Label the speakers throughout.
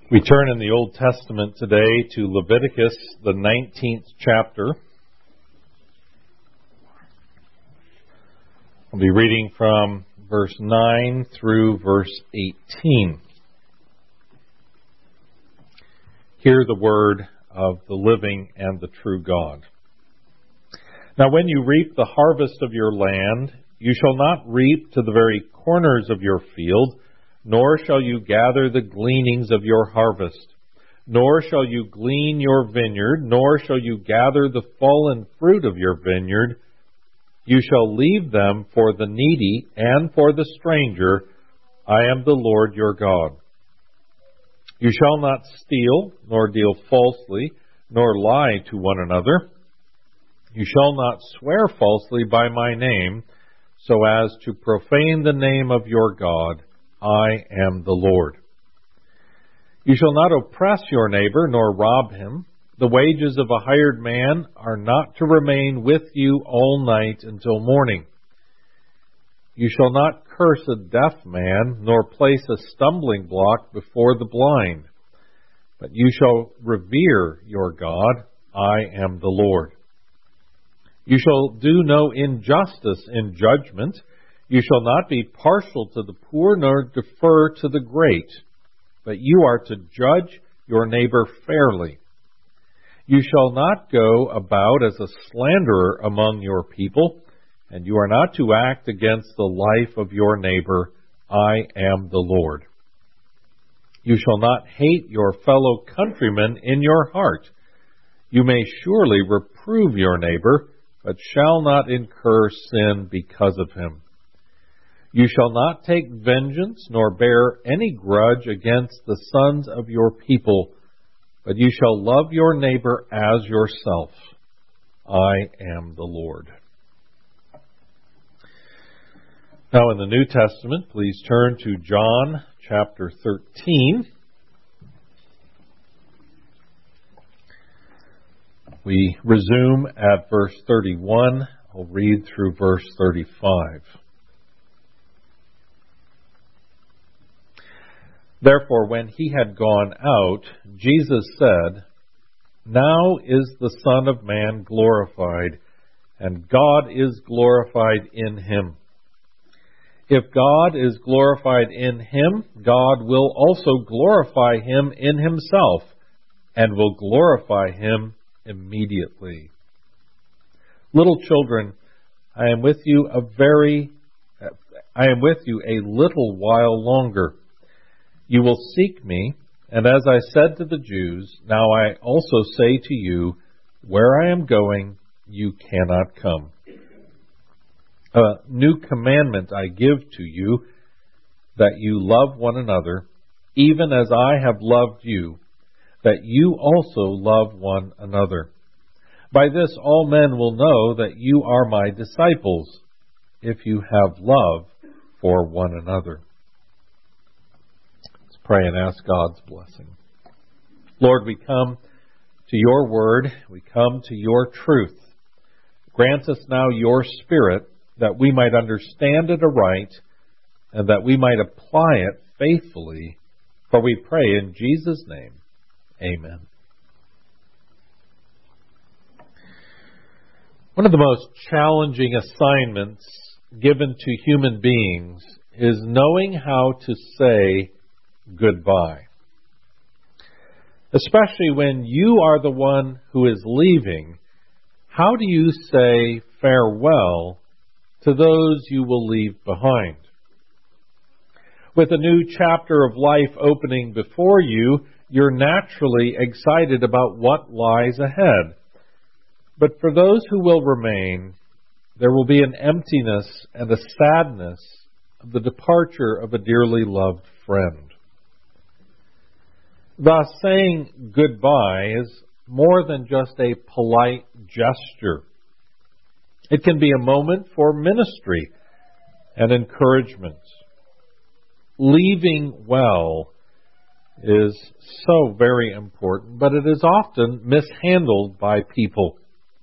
Speaker 1: We turn in the Old Testament today to Leviticus, the 19th chapter. I'll be reading from verse 9 through verse 18. Hear the word of the living and the true God. Now when you reap the harvest of your land, you shall not reap to the very corners of your field, nor shall you gather the gleanings of your harvest, nor shall you glean your vineyard, nor shall you gather the fallen fruit of your vineyard. You shall leave them for the needy and for the stranger. I am the Lord your God. You shall not steal, nor deal falsely, nor lie to one another. You shall not swear falsely by my name, so as to profane the name of your God. I am the Lord. You shall not oppress your neighbor, nor rob him. The wages of a hired man are not to remain with you all night until morning. You shall not curse a deaf man, nor place a stumbling block before the blind. But you shall revere your God. I am the Lord. You shall do no injustice in judgment. You shall not be partial to the poor, nor defer to the great, but you are to judge your neighbor fairly. You shall not go about as a slanderer among your people, and you are not to act against the life of your neighbor. I am the Lord. You shall not hate your fellow countrymen in your heart. You may surely reprove your neighbor, but shall not incur sin because of him. You shall not take vengeance, nor bear any grudge against the sons of your people, but you shall love your neighbor as yourself. I am the Lord. Now in the New Testament, please turn to John chapter 13. We resume at verse 31. I'll read through verse 35. Therefore, when he had gone out, Jesus said, Now is the Son of Man glorified, and God is glorified in him. If God is glorified in him, God will also glorify him in himself, and will glorify him immediately. Little children, I am with you a little while longer. You will seek me, and as I said to the Jews, now I also say to you, where I am going, you cannot come. A new commandment I give to you, that you love one another, even as I have loved you, that you also love one another. By this all men will know that you are my disciples, if you have love for one another. Pray and ask God's blessing. Lord, we come to your word. We come to your truth. Grant us now your Spirit that we might understand it aright and that we might apply it faithfully. For we pray in Jesus' name. Amen. One of the most challenging assignments given to human beings is knowing how to say goodbye. Especially when you are the one who is leaving, how do you say farewell to those you will leave behind? With a new chapter of life opening before you, you're naturally excited about what lies ahead. But for those who will remain, there will be an emptiness and a sadness of the departure of a dearly loved friend. Thus, saying goodbye is more than just a polite gesture. It can be a moment for ministry and encouragement. Leaving well is so very important, but it is often mishandled by people.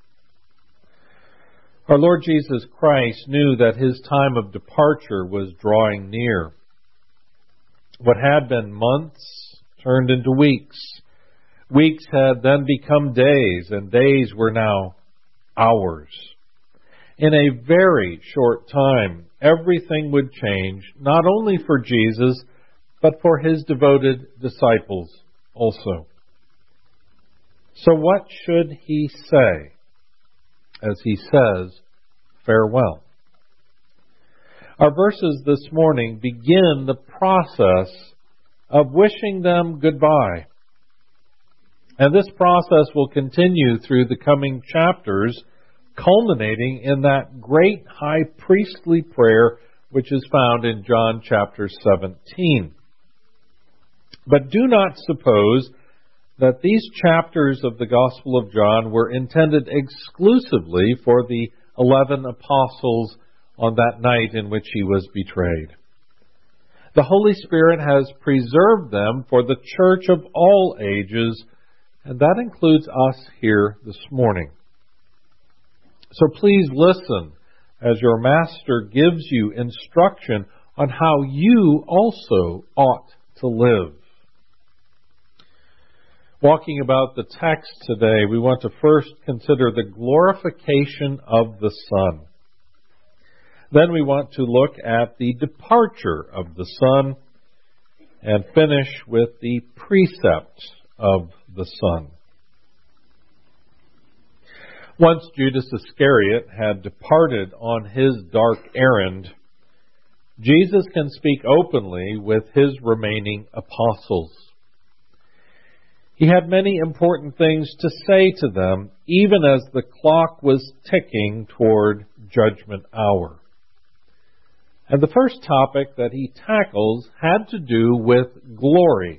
Speaker 1: Our Lord Jesus Christ knew that his time of departure was drawing near. What had been months turned into weeks. Weeks had then become days, and days were now hours. In a very short time, everything would change, not only for Jesus, but for his devoted disciples also. So what should he say as he says farewell? Our verses this morning begin the process of wishing them goodbye. And this process will continue through the coming chapters, culminating in that great high priestly prayer which is found in John chapter 17. But do not suppose that these chapters of the Gospel of John were intended exclusively for the 11 apostles on that night in which he was betrayed. The Holy Spirit has preserved them for the church of all ages, and that includes us here this morning. So please listen as your Master gives you instruction on how you also ought to live. Walking about the text today, we want to first consider the glorification of the Son. Then we want to look at the departure of the Son and finish with the precept of the Son. Once Judas Iscariot had departed on his dark errand, Jesus can speak openly with his remaining apostles. He had many important things to say to them, even as the clock was ticking toward judgment hour. And the first topic that he tackles had to do with glory.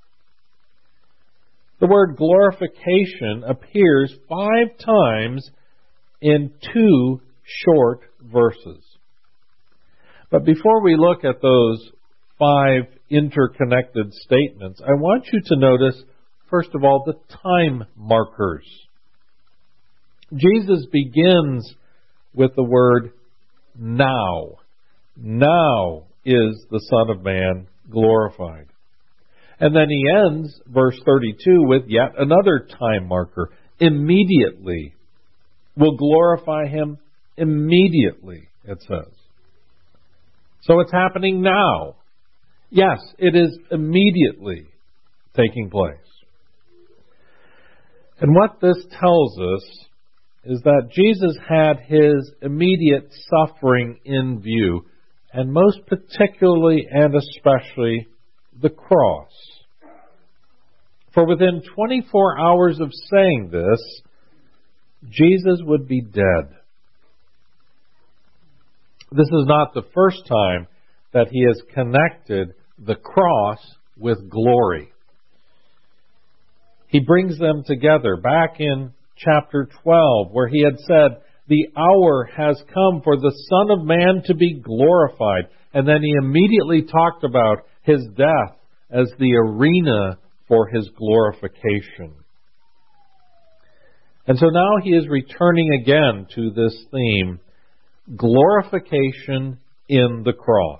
Speaker 1: The word glorification appears 5 times in 2 short verses. But before we look at those 5 interconnected statements, I want you to notice, first of all, the time markers. Jesus begins with the word now. Now is the Son of Man glorified. And then he ends verse 32 with yet another time marker. Immediately. Will glorify him immediately, it says. So it's happening now. Yes, it is immediately taking place. And what this tells us is that Jesus had his immediate suffering in view, and most particularly and especially the cross. For within 24 hours of saying this, Jesus would be dead. This is not the first time that he has connected the cross with glory. He brings them together back in chapter 12, where he had said, the hour has come for the Son of Man to be glorified. And then he immediately talked about his death as the arena for his glorification. And so now he is returning again to this theme, glorification in the cross.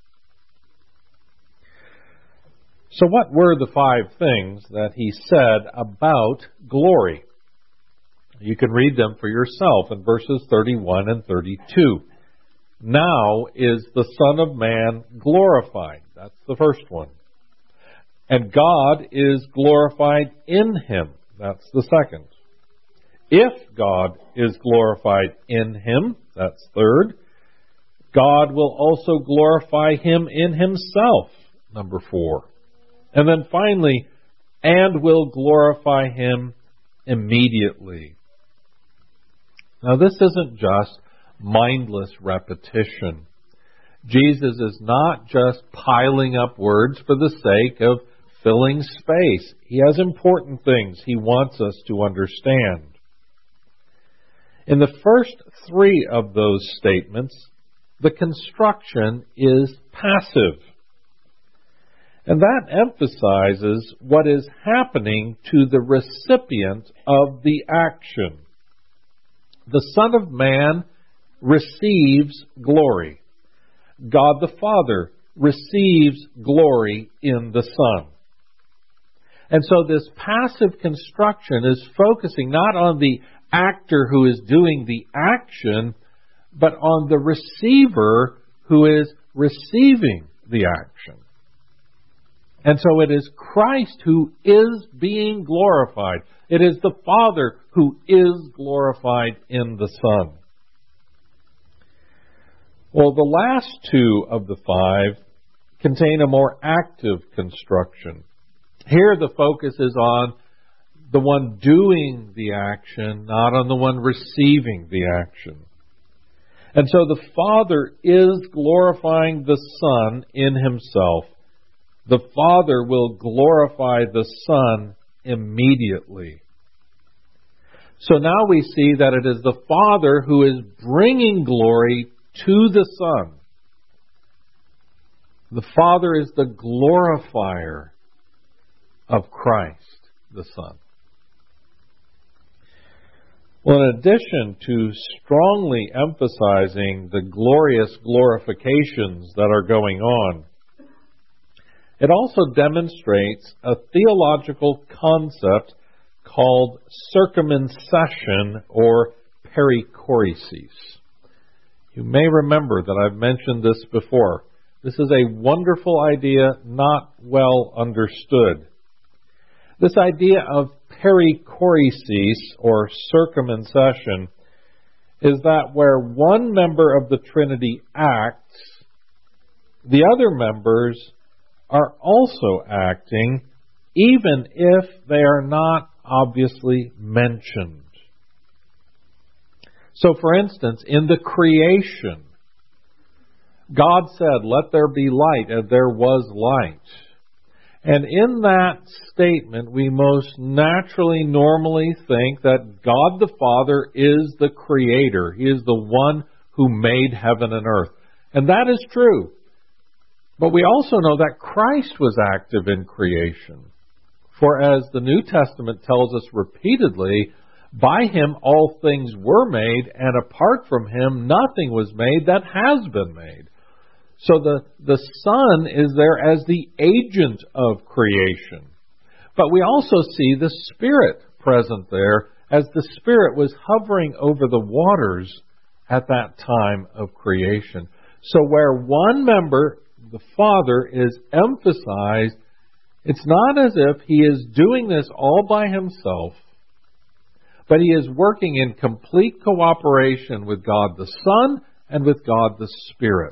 Speaker 1: So what were the 5 things that he said about glory? You can read them for yourself in verses 31 and 32. Now is the Son of Man glorified. That's the first one. And God is glorified in him. That's the second. If God is glorified in him, that's third. God will also glorify him in himself, number 4. And then finally, and will glorify him immediately. Now this isn't just mindless repetition. Jesus is not just piling up words for the sake of filling space. He has important things he wants us to understand. In the first 3 of those statements, the construction is passive. And that emphasizes what is happening to the recipient of the action. The Son of Man receives glory. God the Father receives glory in the Son. And so this passive construction is focusing not on the actor who is doing the action, but on the receiver who is receiving the action. And so it is Christ who is being glorified. It is the Father who is glorified in the Son. Well, the last two of the five contain a more active construction. Here the focus is on the one doing the action, not on the one receiving the action. And so the Father is glorifying the Son in Himself. The Father will glorify the Son immediately. So now we see that it is the Father who is bringing glory to the Son. The Father is the glorifier of Christ, the Son. Well, in addition to strongly emphasizing the glorious glorifications that are going on, it also demonstrates a theological concept called circumcision or perichoresis. You may remember that I've mentioned this before. This is a wonderful idea not well understood. This idea of perichoresis or circumcision is that where one member of the Trinity acts, the other members are also acting, even if they are not obviously mentioned. So, for instance, in the creation, God said, "Let there be light," and there was light. And in that statement, we most naturally, normally think that God the Father is the Creator. He is the one who made heaven and earth. And that is true. But we also know that Christ was active in creation. For as the New Testament tells us repeatedly, by Him all things were made, and apart from Him nothing was made that has been made. So the Son is there as the agent of creation. But we also see the Spirit present there, as the Spirit was hovering over the waters at that time of creation. So where one member, the Father, is emphasized, it's not as if He is doing this all by Himself, but He is working in complete cooperation with God the Son and with God the Spirit.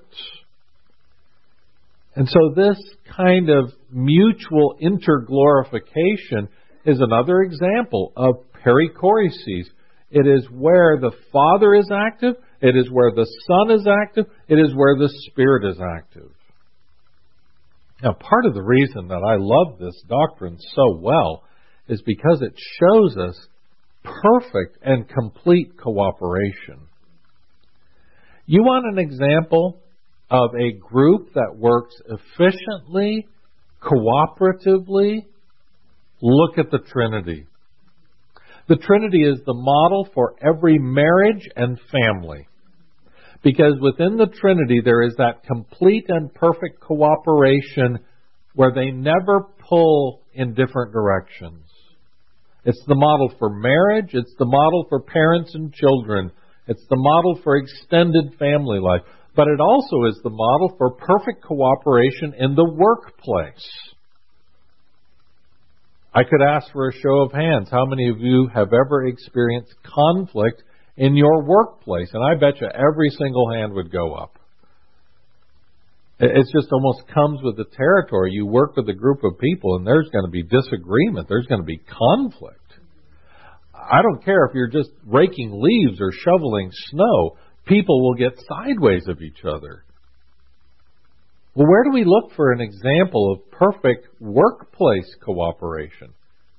Speaker 1: And so this kind of mutual interglorification is another example of perichoresis. It is where the Father is active, it is where the Son is active, it is where the Spirit is active. Now, part of the reason that I love this doctrine so well is because it shows us perfect and complete cooperation. You want an example of a group that works efficiently, cooperatively? Look at the Trinity. The Trinity is the model for every marriage and family. Because within the Trinity there is that complete and perfect cooperation where they never pull in different directions. It's the model for marriage, it's the model for parents and children, it's the model for extended family life, but it also is the model for perfect cooperation in the workplace. I could ask for a show of hands. How many of you have ever experienced conflict in your workplace? And I bet you every single hand would go up. It just almost comes with the territory. You work with a group of people and there's going to be disagreement. There's going to be conflict. I don't care if you're just raking leaves or shoveling snow. People will get sideways of each other. Well, where do we look for an example of perfect workplace cooperation?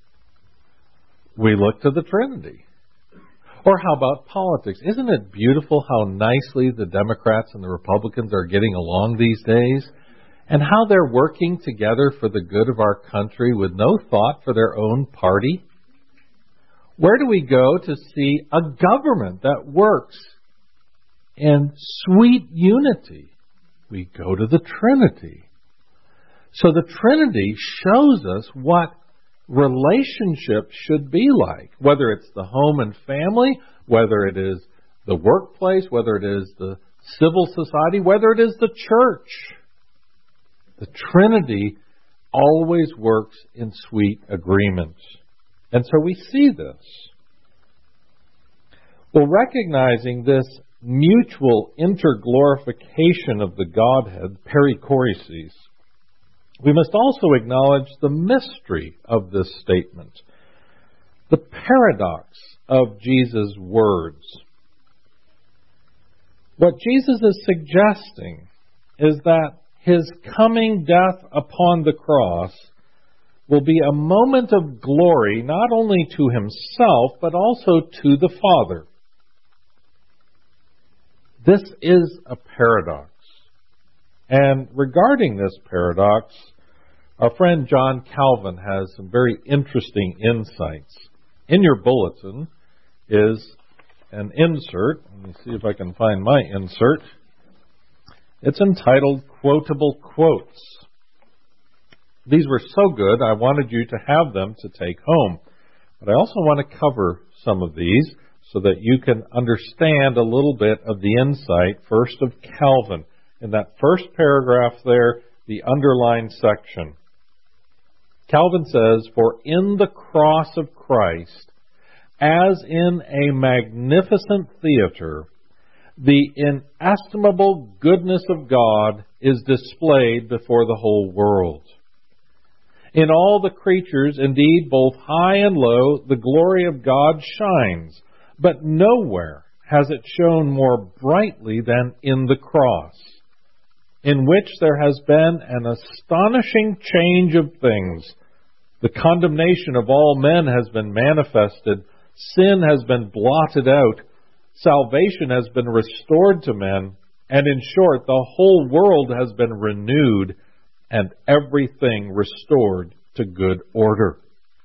Speaker 1: We look to the Trinity. Or how about politics? Isn't it beautiful how nicely the Democrats and the Republicans are getting along these days? And how they're working together for the good of our country with no thought for their own party? Where do we go to see a government that works in sweet unity? We go to the Trinity. So the Trinity shows us what relationships should be like, whether it's the home and family, whether it is the workplace, whether it is the civil society, whether it is the church. The Trinity always works in sweet agreement. And so we see this. Well, recognizing this mutual interglorification of the Godhead, perichoresis, we must also acknowledge the mystery of this statement, the paradox of Jesus' words. What Jesus is suggesting is that His coming death upon the cross will be a moment of glory not only to Himself, but also to the Father. This is a paradox. And regarding this paradox, our friend John Calvin has some very interesting insights. In your bulletin is an insert. Let me see if I can find my insert. It's entitled Quotable Quotes. These were so good, I wanted you to have them to take home. But I also want to cover some of these so that you can understand a little bit of the insight, first of Calvin. In that first paragraph there, the underlined section. Calvin says, "For in the cross of Christ, as in a magnificent theater, the inestimable goodness of God is displayed before the whole world. In all the creatures, indeed, both high and low, the glory of God shines, but nowhere has it shone more brightly than in the cross, in which there has been an astonishing change of things. The condemnation of all men has been manifested, sin has been blotted out, salvation has been restored to men, and in short, the whole world has been renewed, and everything restored to good order."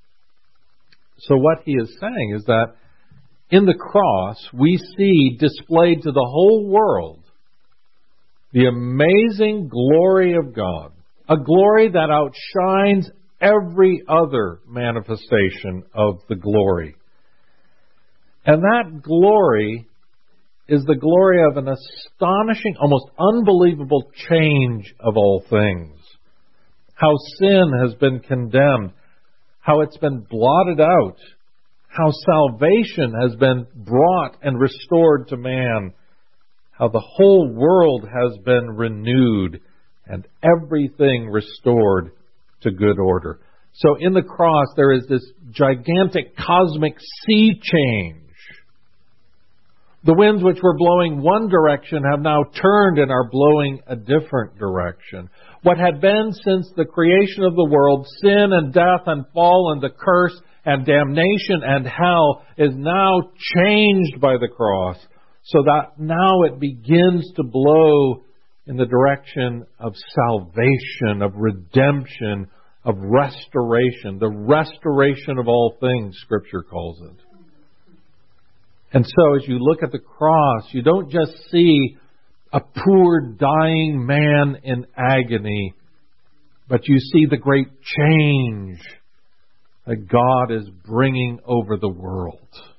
Speaker 1: So what he is saying is that in the cross, we see displayed to the whole world the amazing glory of God, a glory that outshines every other manifestation of the glory. And that glory is the glory of an astonishing, almost unbelievable change of all things. How sin has been condemned, how it's been blotted out, how salvation has been brought and restored to man, how the whole world has been renewed and everything restored to good order. So in the cross, there is this gigantic cosmic sea change. The winds which were blowing one direction have now turned and are blowing a different direction. What had been since the creation of the world, sin and death and fall and the curse and damnation and hell, is now changed by the cross, so that now it begins to blow in the direction of salvation, of redemption, of restoration, the restoration of all things, Scripture calls it. And so as you look at the cross, you don't just see a poor dying man in agony, but you see the great change that God is bringing over the world.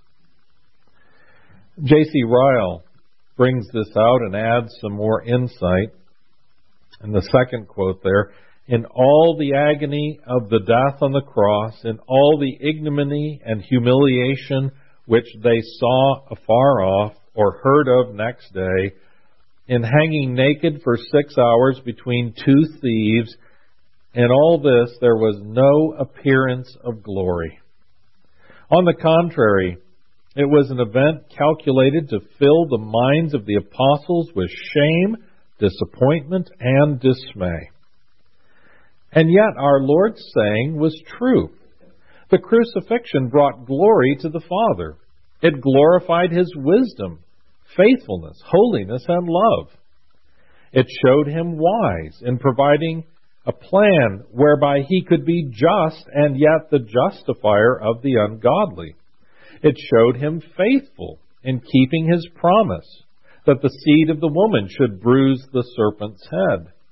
Speaker 1: J.C. Ryle brings this out and adds some more insight. In the second quote there, "In all the agony of the death on the cross, in all the ignominy and humiliation which they saw afar off or heard of next day, in hanging naked for 6 hours between two thieves, in all this there was no appearance of glory. On the contrary, it was an event calculated to fill the minds of the apostles with shame, disappointment, and dismay. And yet our Lord's saying was true. The crucifixion brought glory to the Father. It glorified His wisdom, faithfulness, holiness, and love. It showed Him wise in providing a plan whereby He could be just and yet the justifier of the ungodly. It showed Him faithful in keeping His promise that the seed of the woman should bruise the serpent's head.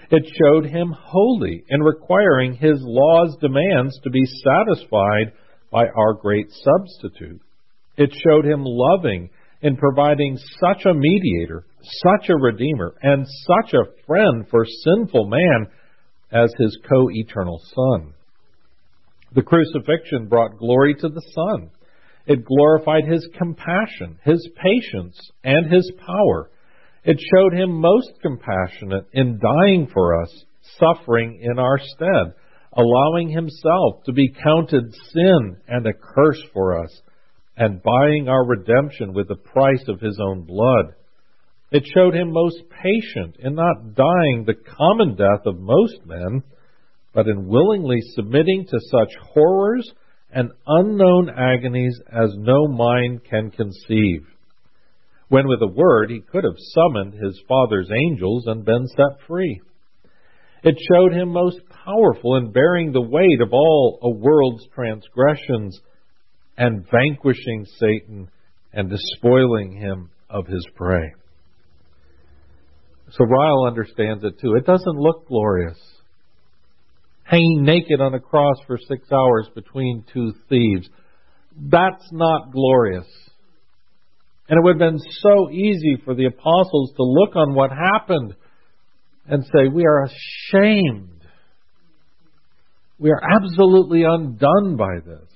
Speaker 1: It showed him holy in requiring his law's demands to be satisfied by our great substitute. It showed him loving in providing such a mediator, such a redeemer, and such a friend for sinful man as his co-eternal Son. The crucifixion brought glory to the Son. It glorified his compassion, his patience, and his power. It showed him most compassionate in dying for us, suffering in our stead, allowing himself to be counted sin and a curse for us, and buying our redemption with the price of his own blood. It showed him most patient in not dying the common death of most men, but in willingly submitting to such horrors and unknown agonies as no mind can conceive, when with a word he could have summoned his Father's angels and been set free. It showed him most powerful in bearing the weight of all a world's transgressions and vanquishing Satan and despoiling him of his prey. So Ryle understands it too. It doesn't look glorious. Hanging naked on a cross for 6 hours between two thieves. That's not glorious. And it would have been so easy for the apostles to look on what happened and say, we are ashamed. We are absolutely undone by this.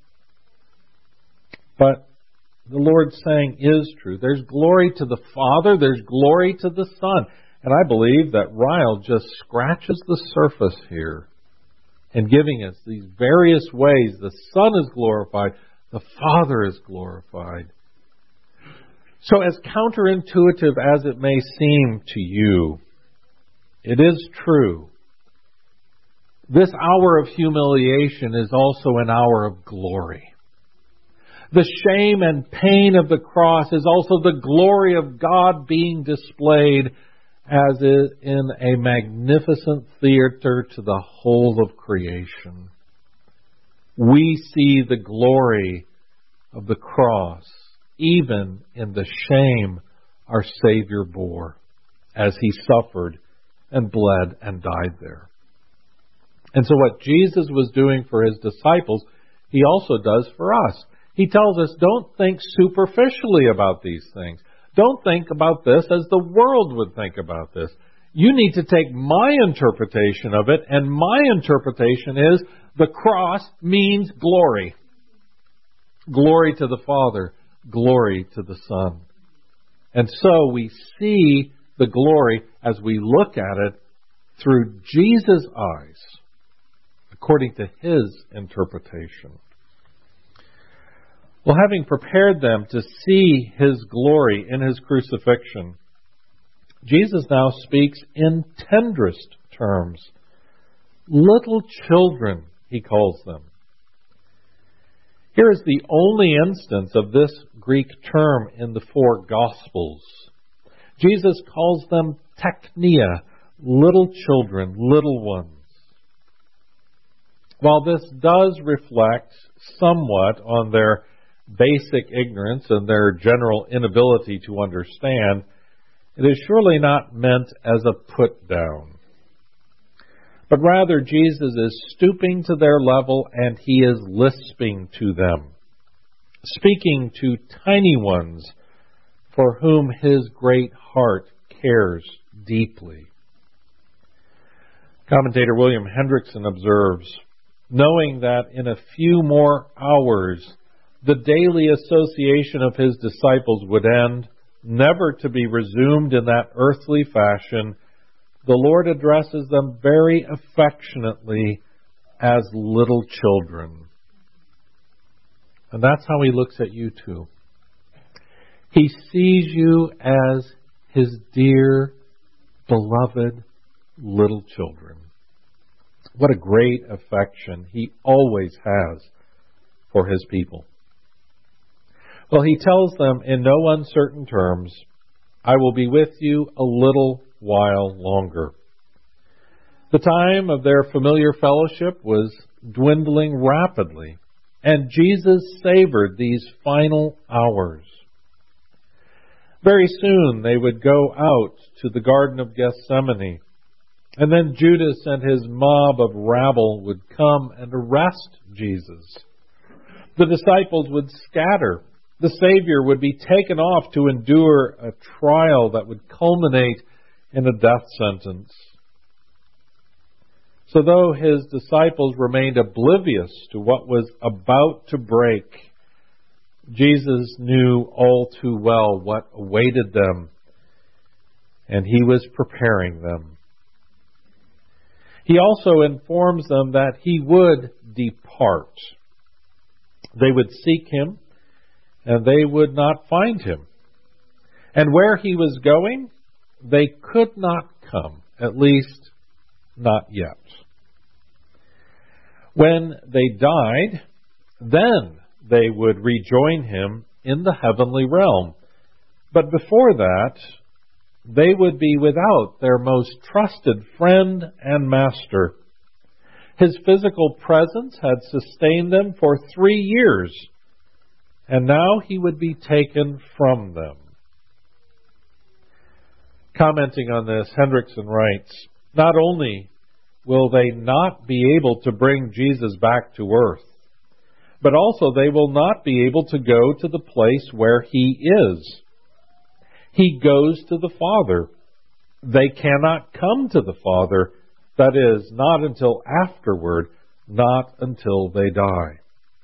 Speaker 1: But the Lord's saying is true. There's glory to the Father, there's glory to the Son. And I believe that Ryle just scratches the surface here in giving us these various ways the Son is glorified, the Father is glorified. So as counterintuitive as it may seem to you, it is true. This hour of humiliation is also an hour of glory. The shame and pain of the cross is also the glory of God being displayed as in a magnificent theater to the whole of creation. We see the glory of the cross even in the shame our Savior bore as he suffered and bled and died there. And so what Jesus was doing for his disciples, he also does for us. He tells us, don't think superficially about these things. Don't think about this as the world would think about this. You need to take my interpretation of it, and my interpretation is the cross means glory. Glory to the Father, glory to the Son. And so we see the glory as we look at it through Jesus' eyes, according to his interpretation. Well, having prepared them to see his glory in his crucifixion, Jesus now speaks in tenderest terms. Little children, he calls them. Here is the only instance of this Greek term in the four Gospels. Jesus calls them teknia, little children, little ones. While this does reflect somewhat on their basic ignorance and their general inability to understand, it is surely not meant as a put-down. But rather, Jesus is stooping to their level and he is lisping to them, speaking to tiny ones for whom his great heart cares deeply. Commentator William Hendrickson observes, knowing that in a few more hours the daily association of his disciples would end, never to be resumed in that earthly fashion, the Lord addresses them very affectionately as little children. And that's how he looks at you too. He sees you as his dear, beloved little children. What a great affection he always has for his people. Well, he tells them in no uncertain terms, I will be with you a little while longer. The time of their familiar fellowship was dwindling rapidly, and Jesus savored these final hours. Very soon they would go out to the Garden of Gethsemane, And then Judas and his mob of rabble would come and arrest Jesus. The disciples would scatter. The Savior would be taken off to endure a trial that would culminate in a death sentence. So though his disciples remained oblivious to what was about to break, Jesus knew all too well what awaited them, and he was preparing them. He also informs them that he would depart. They would seek him, and they would not find him. And where he was going, they could not come, at least not yet. When they died, then they would rejoin him in the heavenly realm. But before that, they would be without their most trusted friend and master. His physical presence had sustained them for 3 years, and now he would be taken from them. Commenting on this, Hendrickson writes, not only will they not be able to bring Jesus back to earth, but also they will not be able to go to the place where he is. He goes to the Father. They cannot come to the Father, that is, not until afterward, not until they die.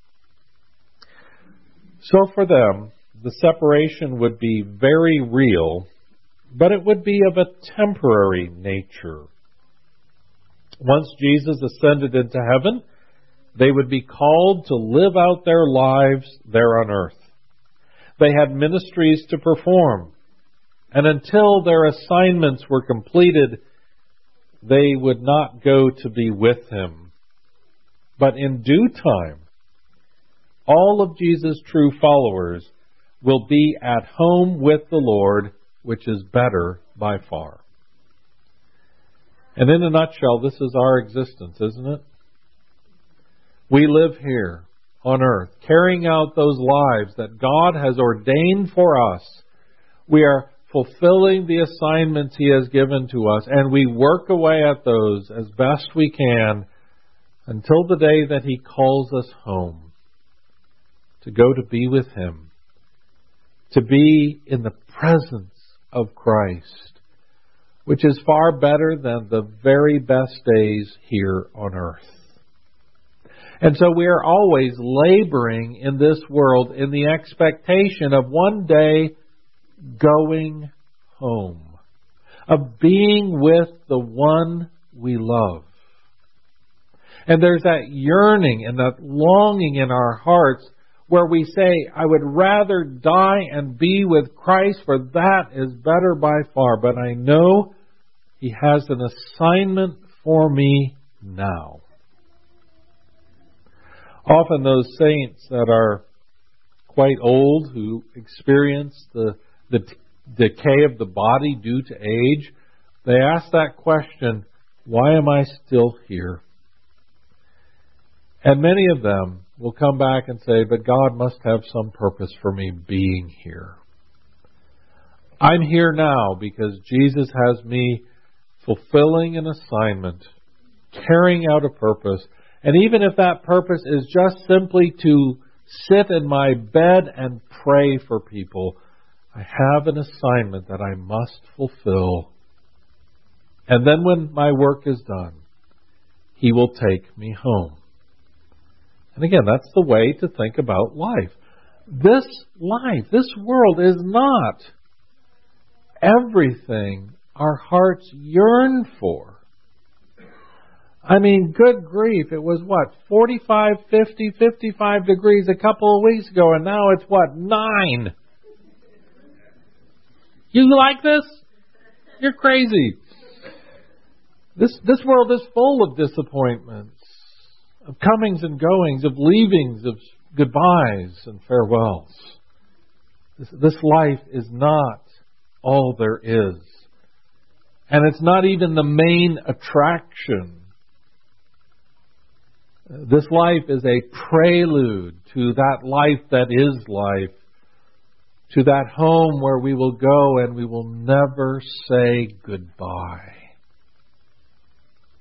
Speaker 1: So for them, the separation would be very real, but it would be of a temporary nature. Once Jesus ascended into heaven, they would be called to live out their lives there on earth. They had ministries to perform, and until their assignments were completed, they would not go to be with him. But in due time, all of Jesus' true followers will be at home with the Lord, which is better by far. And in a nutshell, this is our existence, isn't it? We live here on earth, carrying out those lives that God has ordained for us. We are fulfilling the assignments he has given to us, and we work away at those as best we can until the day that he calls us home, to go to be with him, to be in the presence of Christ, which is far better than the very best days here on earth. And so we are always laboring in this world in the expectation of one day going home, of being with the one we love. And there's that yearning and that longing in our hearts where we say, I would rather die and be with Christ, for that is better by far. But I know he has an assignment for me now. Often those saints that are quite old, who experience the decay of the body due to age, they ask that question, why am I still here? And many of them will come back and say, but God must have some purpose for me being here. I'm here now because Jesus has me fulfilling an assignment, carrying out a purpose. And even if that purpose is just simply to sit in my bed and pray for people, I have an assignment that I must fulfill. And then when my work is done, he will take me home. And again, that's the way to think about life. This life, this world is not everything our hearts yearn for. I mean, good grief, it was what, 45, 50, 55 degrees a couple of weeks ago, and now it's what, 9? You like this? You're crazy. This world is full of disappointments, of comings and goings, of leavings, of goodbyes and farewells. This life is not all there is. And it's not even the main attraction. This life is a prelude to that life that is life, to that home where we will go and we will never say goodbye.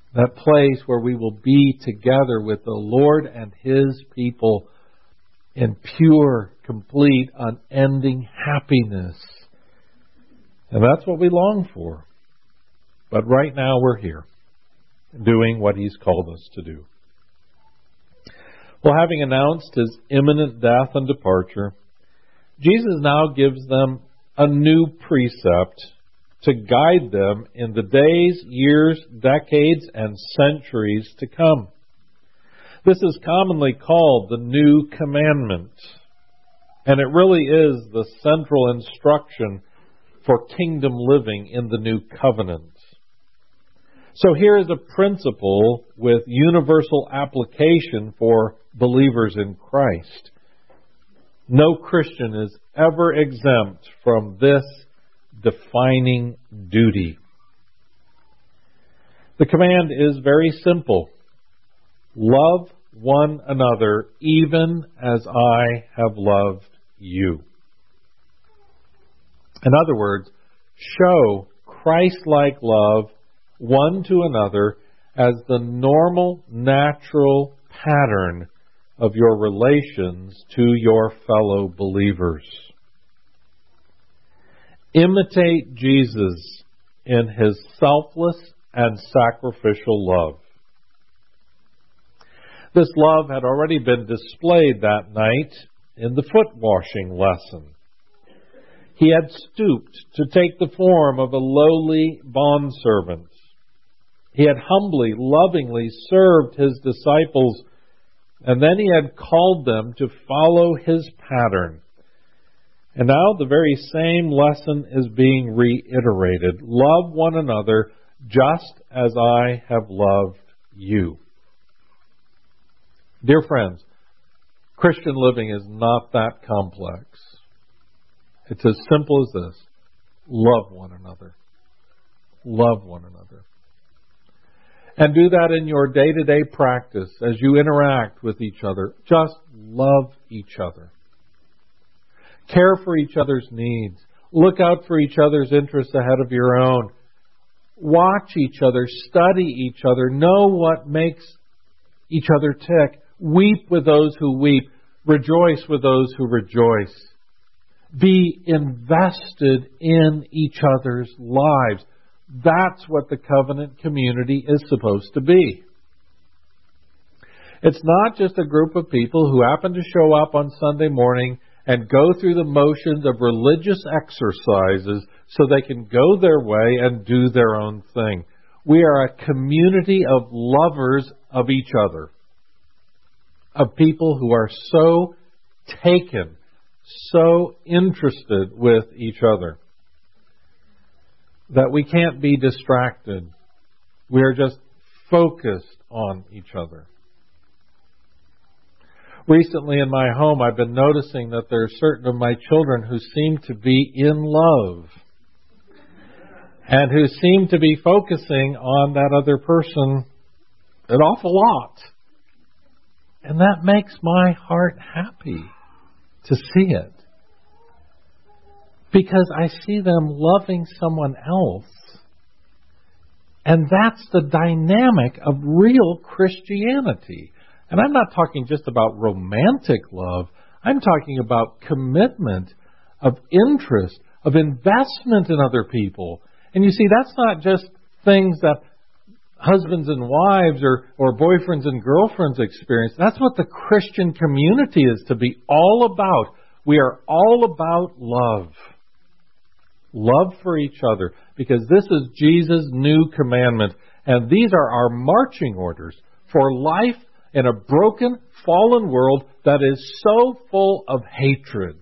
Speaker 1: That place where we will be together with the Lord and His people in pure, complete, unending happiness. And that's what we long for. But right now we're here, doing what He's called us to do. Well, having announced His imminent death and departure, Jesus now gives them a new precept to guide them in the days, years, decades, and centuries to come. This is commonly called the New Commandment, and it really is the central instruction for kingdom living in the New Covenant. So here is a principle with universal application for believers in Christ. No Christian is ever exempt from this defining duty. The command is very simple. Love one another even as I have loved you. In other words, show Christ-like love one to another as the normal, natural pattern of your relations to your fellow believers. Imitate Jesus in His selfless and sacrificial love. This love had already been displayed that night in the foot washing lesson. He had stooped to take the form of a lowly bondservant. He had humbly, lovingly served His disciples, and then He had called them to follow His pattern. And now the very same lesson is being reiterated. Love one another just as I have loved you. Dear friends, Christian living is not that complex. It's as simple as this. Love one another. Love one another. And do that in your day-to-day practice as you interact with each other. Just love each other. Care for each other's needs. Look out for each other's interests ahead of your own. Watch each other. Study each other. Know what makes each other tick. Weep with those who weep. Rejoice with those who rejoice. Be invested in each other's lives. That's what the covenant community is supposed to be. It's not just a group of people who happen to show up on Sunday morning and go through the motions of religious exercises so they can go their way and do their own thing. We are a community of lovers of each other, of people who are so taken, so interested with each other, that we can't be distracted. We are just focused on each other. Recently in my home, I've been noticing that there are certain of my children who seem to be in love and who seem to be focusing on that other person an awful lot. And that makes my heart happy to see it. Because I see them loving someone else. And that's the dynamic of real Christianity. And I'm not talking just about romantic love. I'm talking about commitment, of interest, of investment in other people. And you see, that's not just things that husbands and wives or boyfriends and girlfriends experience. That's what the Christian community is to be all about. We are all about love. Love for each other. Because this is Jesus' new commandment. And these are our marching orders for life in a broken, fallen world that is so full of hatred.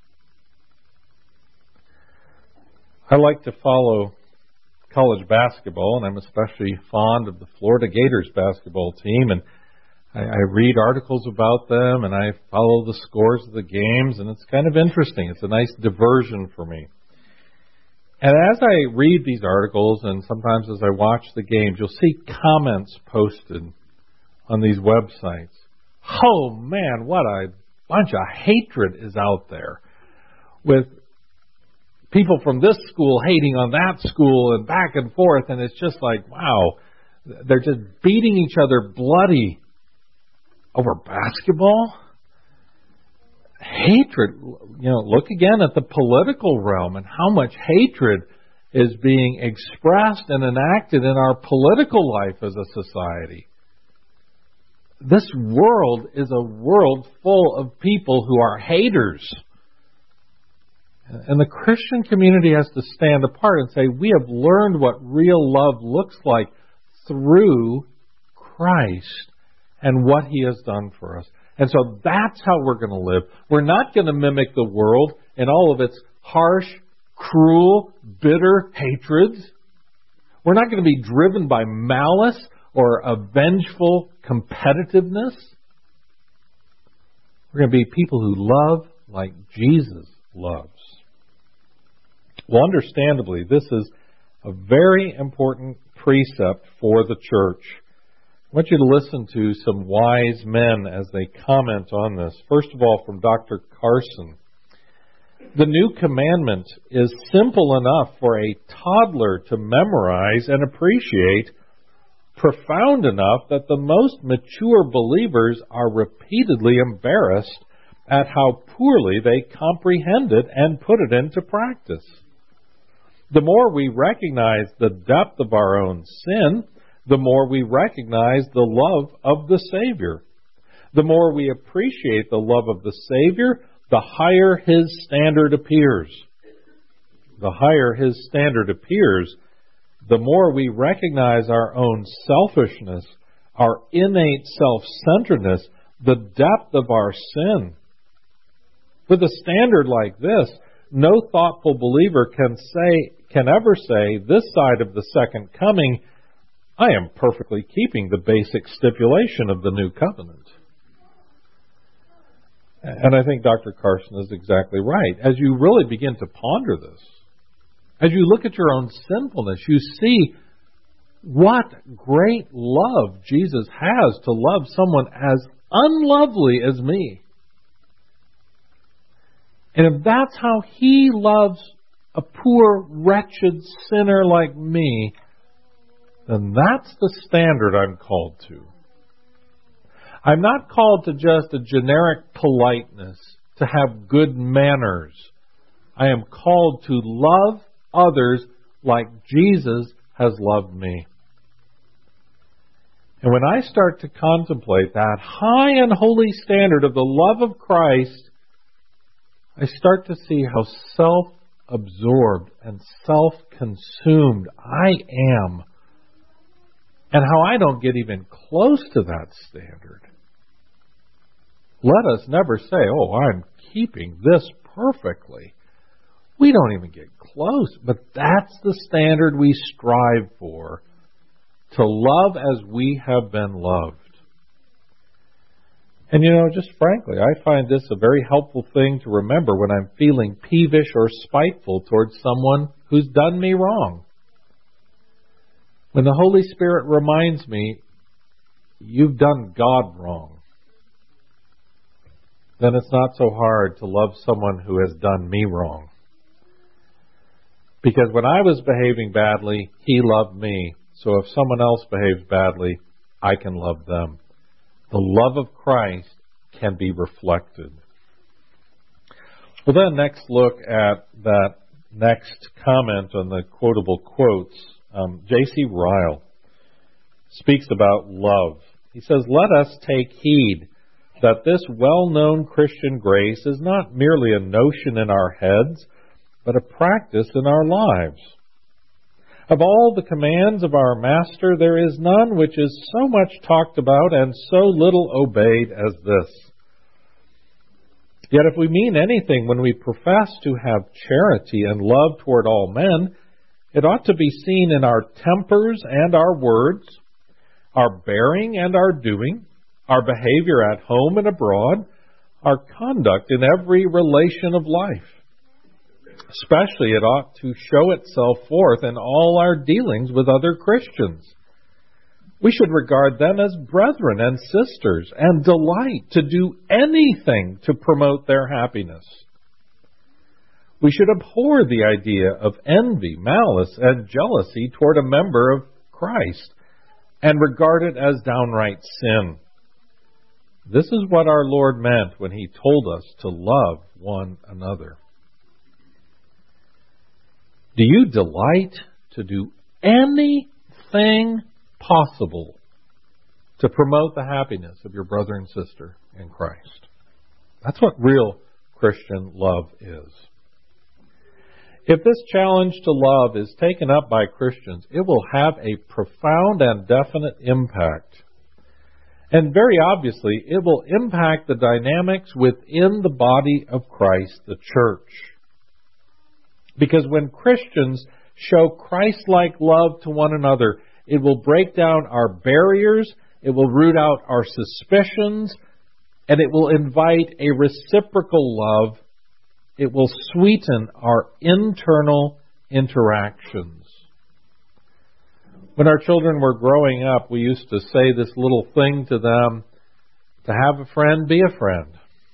Speaker 1: I like to follow college basketball, and I'm especially fond of the Florida Gators basketball team, and I read articles about them, and I follow the scores of the games, and it's kind of interesting. It's a nice diversion for me. And as I read these articles, and sometimes as I watch the games, you'll see comments posted on these websites. Oh man, what a bunch of hatred is out there, with people from this school hating on that school and back and forth, and it's just like, wow, They're just beating each other bloody over basketball. Hatred, look again at the political realm and how much hatred is being expressed and enacted in our political life as a society. This world is a world full of people who are haters. And the Christian community has to stand apart and say, we have learned what real love looks like through Christ and what He has done for us. And so that's how we're going to live. We're not going to mimic the world in all of its harsh, cruel, bitter hatreds. We're not going to be driven by malice or a vengeful competitiveness. We're going to be people who love like Jesus loves. Well, understandably, this is a very important precept for the church. I want you to listen to some wise men as they comment on this. First of all, from Dr. Carson. The new commandment is simple enough for a toddler to memorize and appreciate, profound enough that the most mature believers are repeatedly embarrassed at how poorly they comprehend it and put it into practice. The more we recognize the depth of our own sin, the more we recognize the love of the Savior. The more we appreciate the love of the Savior, the higher His standard appears. The higher His standard appears, the more we recognize our own selfishness, our innate self-centeredness, the depth of our sin. With a standard like this, no thoughtful believer can ever say, this side of the second coming, I am perfectly keeping the basic stipulation of the new covenant. And I think Dr. Carson is exactly right. As you really begin to ponder this, as you look at your own sinfulness, you see what great love Jesus has to love someone as unlovely as me. And if that's how He loves a poor, wretched sinner like me, then that's the standard I'm called to. I'm not called to just a generic politeness, to have good manners. I am called to love others like Jesus has loved me. And when I start to contemplate that high and holy standard of the love of Christ, I start to see how self-absorbed and self-consumed I am, and how I don't get even close to that standard. Let us never say, oh, I'm keeping this perfectly. We don't even get close, but that's the standard we strive for, to love as we have been loved. And just frankly, I find this a very helpful thing to remember when I'm feeling peevish or spiteful towards someone who's done me wrong. When the Holy Spirit reminds me, you've done God wrong, then it's not so hard to love someone who has done me wrong. Because when I was behaving badly, He loved me. So if someone else behaves badly, I can love them. The love of Christ can be reflected. We'll then next look at that next comment on the quotable quotes. J.C. Ryle speaks about love. He says, "Let us take heed that this well-known Christian grace is not merely a notion in our heads, but a practice in our lives. Of all the commands of our Master, there is none which is so much talked about and so little obeyed as this. Yet if we mean anything when we profess to have charity and love toward all men, it ought to be seen in our tempers and our words, our bearing and our doing, our behavior at home and abroad, our conduct in every relation of life. Especially it ought to show itself forth in all our dealings with other Christians. We should regard them as brethren and sisters and delight to do anything to promote their happiness. We should abhor the idea of envy, malice, and jealousy toward a member of Christ, and regard it as downright sin. This is what our Lord meant when He told us to love one another. Do you delight to do anything possible to promote the happiness of your brother and sister in Christ? That's what real Christian love is. If this challenge to love is taken up by Christians, it will have a profound and definite impact. And very obviously, it will impact the dynamics within the body of Christ, the church. Because when Christians show Christ-like love to one another, it will break down our barriers, it will root out our suspicions, and it will invite a reciprocal love. It will sweeten our internal interactions. When our children were growing up, we used to say this little thing to them: to have a friend, be a friend.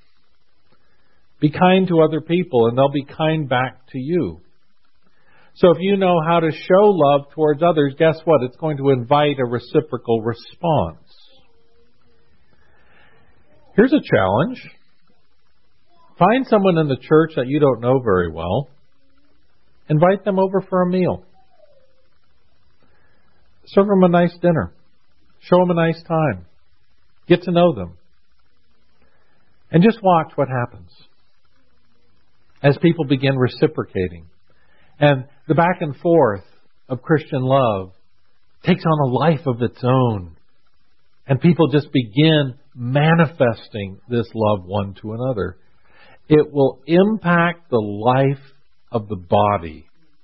Speaker 1: Be kind to other people, and they'll be kind back to you. So if you know how to show love towards others, guess what? It's going to invite a reciprocal response. Here's a challenge. Find someone in the church that you don't know very well. Invite them over for a meal. Serve them a nice dinner. Show them a nice time. Get to know them. And just watch what happens as people begin reciprocating. And the back and forth of Christian love takes on a life of its own. And people just begin manifesting this love one to another. It will impact the life of the body.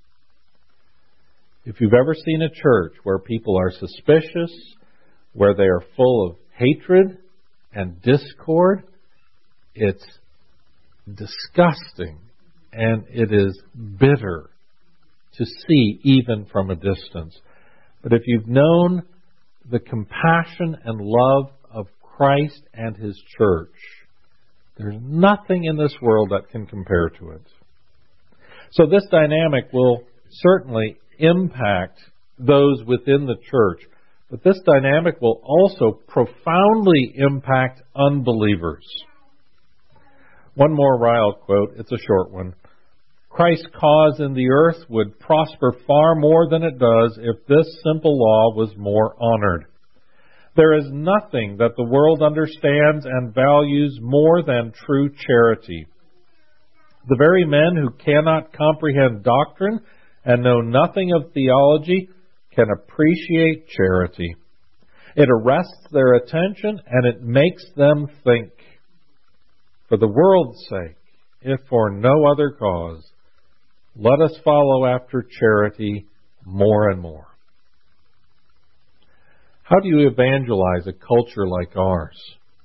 Speaker 1: If you've ever seen a church where people are suspicious, where they are full of hatred and discord, it's disgusting and it is bitter to see even from a distance. But if you've known the compassion and love of Christ and His church, there's nothing in this world that can compare to it. So this dynamic will certainly impact those within the church, but this dynamic will also profoundly impact unbelievers. One more Ryle quote, it's a short one. Christ's cause in the earth would prosper far more than it does if this simple law was more honored. There is nothing that the world understands and values more than true charity. The very men who cannot comprehend doctrine and know nothing of theology can appreciate charity. It arrests their attention and it makes them think. For the world's sake, if for no other cause, let us follow after charity more and more. How do you evangelize a culture like ours?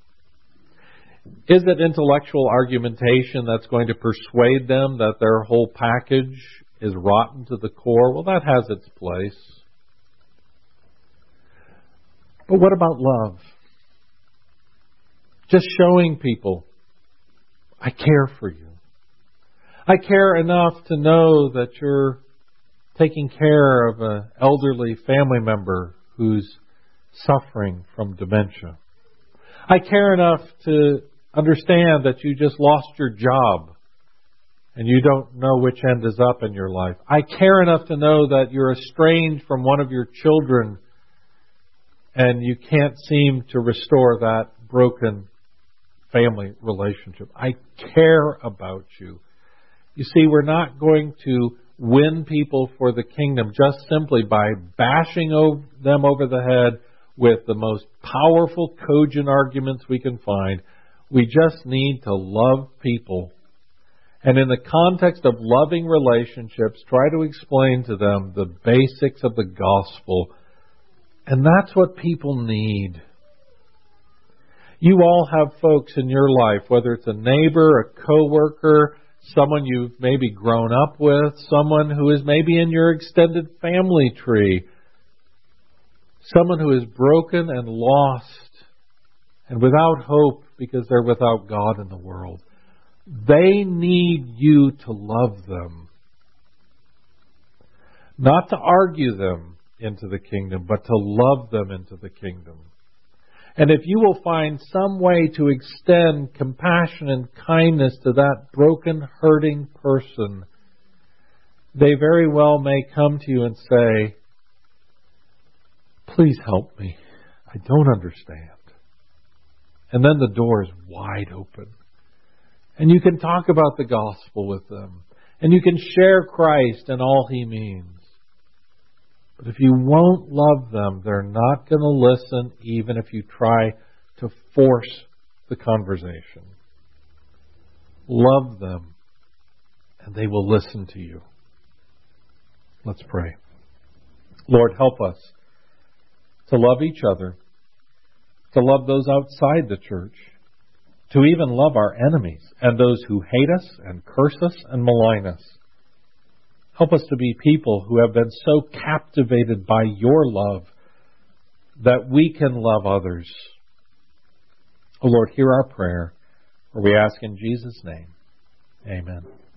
Speaker 1: Is it intellectual argumentation that's going to persuade them that their whole package is rotten to the core? Well, that has its place. But what about love? Just showing people, I care for you. I care enough to know that you're taking care of an elderly family member who's suffering from dementia. I care enough to understand that you just lost your job and you don't know which end is up in your life. I care enough to know that you're estranged from one of your children and you can't seem to restore that broken family relationship. I care about you. You see, we're not going to win people for the kingdom just simply by bashing them over the head with the most powerful, cogent arguments we can find. We just need to love people. And in the context of loving relationships, try to explain to them the basics of the gospel. And that's what people need. You all have folks in your life, whether it's a neighbor, a coworker, someone you've maybe grown up with, someone who is maybe in your extended family tree, someone who is broken and lost and without hope because they're without God in the world. They need you to love them. Not to argue them into the kingdom, but to love them into the kingdom. And if you will find some way to extend compassion and kindness to that broken, hurting person, they very well may come to you and say, please help me. I don't understand. And then the door is wide open. And you can talk about the gospel with them. And you can share Christ and all He means. But if you won't love them, they're not going to listen even if you try to force the conversation. Love them, and they will listen to you. Let's pray. Lord, help us to love each other, to love those outside the church, to even love our enemies and those who hate us and curse us and malign us. Help us to be people who have been so captivated by your love that we can love others. Oh Lord, hear our prayer, for we ask in Jesus' name. Amen.